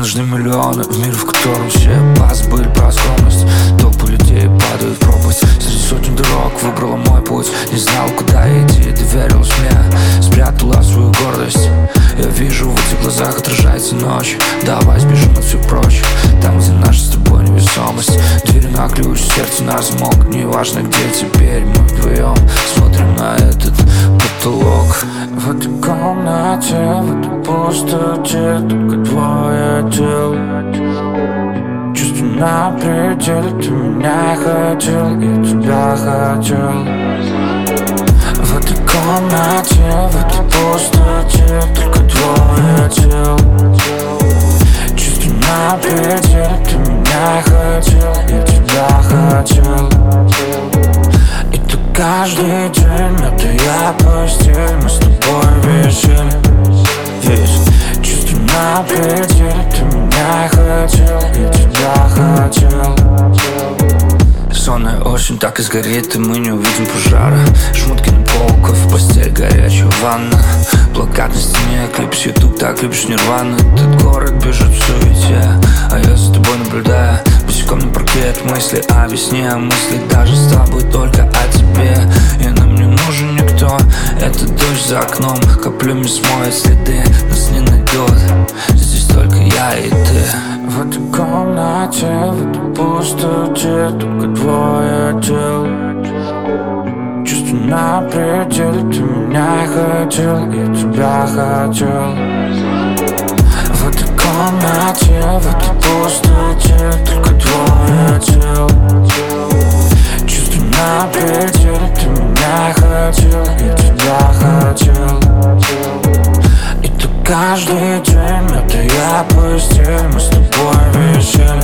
нужны миллионы в мире, в котором все позабыли про скромность. Толпы людей падают в пропасть. Среди сотен дорог выбрала мой путь. Не знал, куда идти, доверилась мне, спрятала свою гордость. Я вижу, в этих глазах отражается ночь. Давай сбежим от всех прочь, там, где наша с тобой невесомость. Двери на ключ, сердце на замок. Неважно, где теперь мы вдвоем смотрим на этот потолок. В этой комнате, в этой пустоте только двое тел. Чувство на пределе, ты меня хотел, я тебя хотел. В этой комнате, в этой пустоте только двое тел. Чувство на пределе, ты меня хотел, я тебя хотел. И ты каждый день, это я постель, мы с тобой висели. Чувство на пределе, ты меня хотел, я тебя хотел. Сонная осень так и сгорит, и мы не увидим пожара. Шмотки на полках, в постель, горячая ванна. Плакат на стене, клип с YouTube, так любишь Нирвану. Этот город бежит в суете, а я за тобой наблюдаю. Босиком на паркет, мысли о весне, мысли даже с тобой только о тебе. И нам не нужен никто, это дождь за окном каплями смоет следы, нас не найдет, здесь только я и ты. В этой комнате, в этой пустоте только двое тел. Чувство на пределе, ты меня хотел, я тебя хотел. В этой комнате, в этой пустоте только двое тел. Чувство на пределе, ты меня хотел, я тебя хотел. И ты каждый день, это я постель, мы с тобой висели.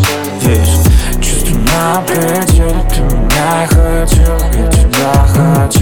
Чувство на пределе, ты меня хотел, я тебя хотел.